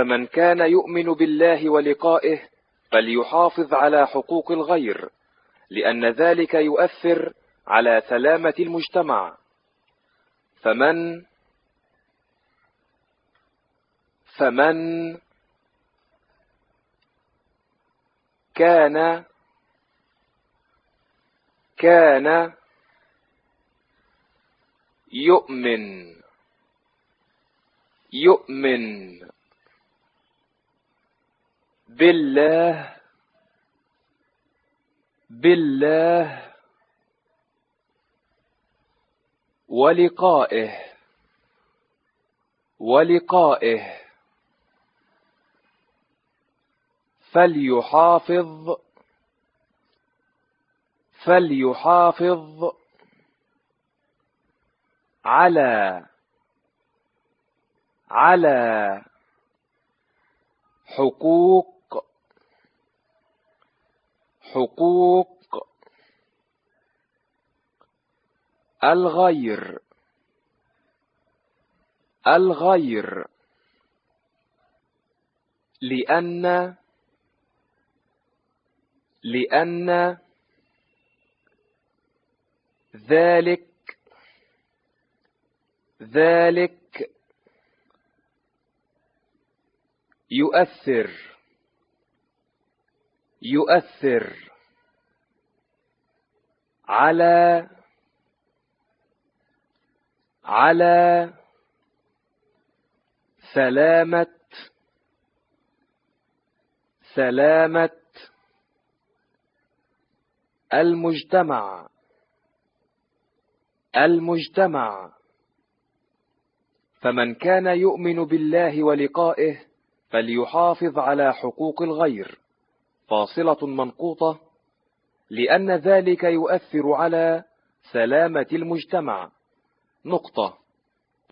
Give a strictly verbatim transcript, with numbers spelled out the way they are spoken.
فمن كان يؤمن بالله ولقائه فليحافظ على حقوق الغير، لأن ذلك يؤثر على سلامة المجتمع. فمن فمن كان كان يؤمن يؤمن بالله بالله ولقائه ولقائه فليحافظ فليحافظ على على حقوق حقوق الغير الغير لأن لأن ذلك ذلك يؤثر يؤثر على على سلامة سلامة المجتمع المجتمع. فمن كان يؤمن بالله ولقائه فليحافظ على حقوق الغير، فاصلة منقوطة، لأن ذلك يؤثر على سلامة المجتمع، نقطة.